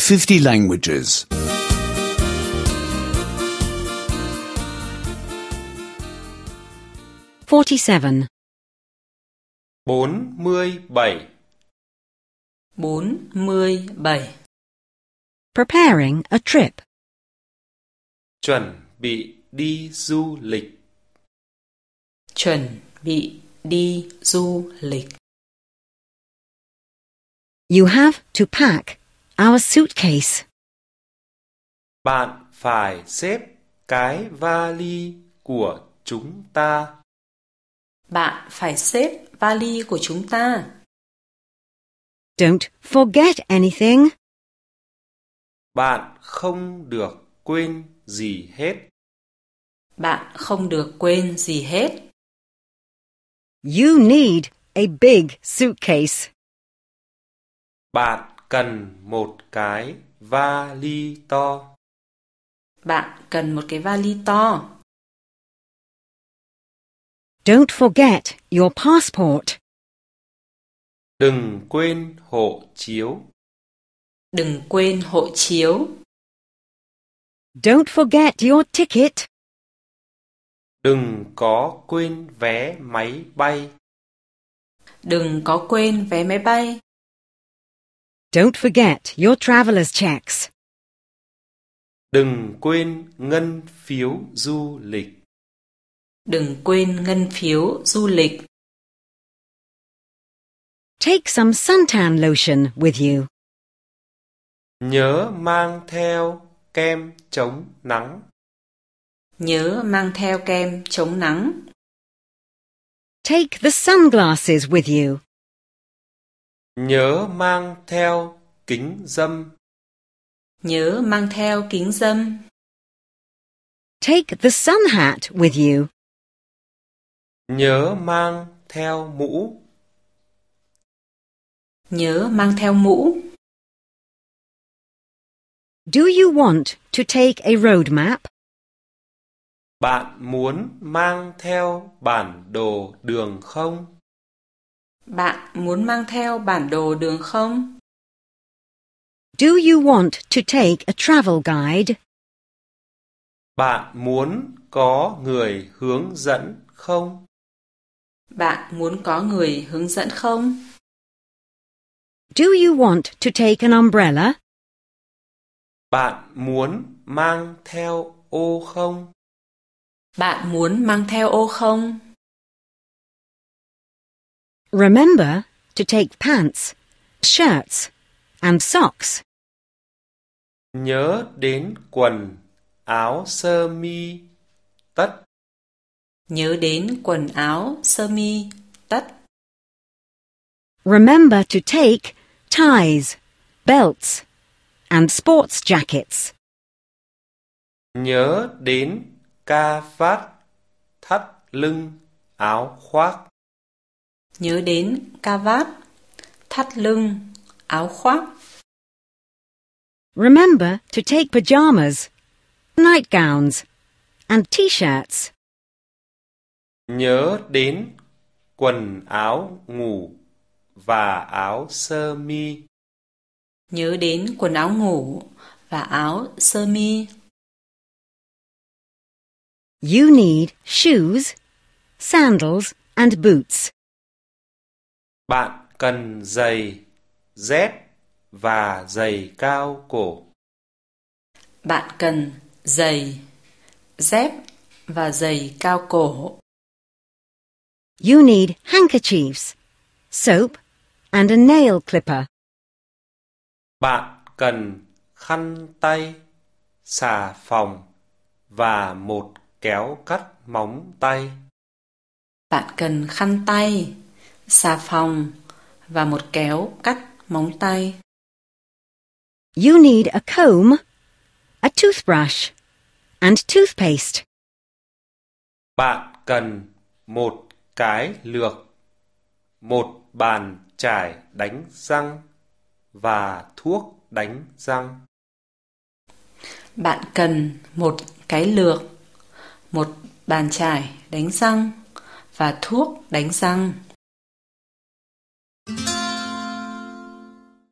50 languages. 47. 47. 47. Preparing a trip. Chuẩn bị đi du lịch. Chuẩn bị đi du lịch. You have to pack our suitcase. Bạn phải xếp cái vali của chúng ta. Bạn phải xếp vali của chúng ta. Don't forget anything. Bạn không được quên gì hết. Bạn không được quên gì hết. You need a big suitcase. Bạn cần một cái vali to. Bạn cần một cái vali to. Don't forget your passport. Đừng quên hộ chiếu. Đừng quên hộ chiếu. Don't forget your ticket. Đừng có quên vé máy bay. Đừng có quên vé máy bay. Don't forget your traveler's checks. Đừng quên ngân phiếu du lịch. Đừng quên ngân phiếu du lịch. Take some suntan lotion with you. Nhớ mang theo kem chống nắng. Nhớ mang theo kem chống nắng. Take the sunglasses with you. Nhớ mang theo kính râm. Nhớ mang theo kính râm. Take the sun hat with you. Nhớ mang theo mũ. Nhớ mang theo mũ. Do you want to take a road map? Bạn muốn mang theo bản đồ đường không? Bạn muốn mang theo bản đồ đường không? Do you want to take a travel guide? Bạn muốn có người hướng dẫn không? Bạn muốn có người hướng dẫn không? Do you want to take an umbrella? Bạn muốn mang theo ô không? Bạn muốn mang theo ô không? Remember to take pants, shirts, and socks. Nhớ đến quần, áo sơ mi, tất. Nhớ đến quần áo, sơ mi, tất. Remember to take ties, belts, and sports jackets. Nhớ đến ca vát, thắt lưng, áo khoác. Nhớ đến cà vạt, thắt lưng, áo khoác. Remember to take pajamas, nightgowns, and t-shirts. Nhớ đến quần áo ngủ và áo sơ mi. Nhớ đến quần áo ngủ và áo sơ mi. You need shoes, sandals, and boots. Bạn cần giày, dép và giày cao cổ. Bạn cần giày, dép và giày cao cổ. You need handkerchiefs, soap, and a nail clipper. Bạn cần khăn tay, xà phòng và một kéo cắt móng tay. Bạn cần khăn tay, xà phòng và một kéo cắt móng tay. You need a comb, a toothbrush, and toothpaste. Bạn cần một cái lược, một bàn chải đánh răng và thuốc đánh răng. Bạn cần một cái lược, một bàn chải đánh răng và thuốc đánh răng.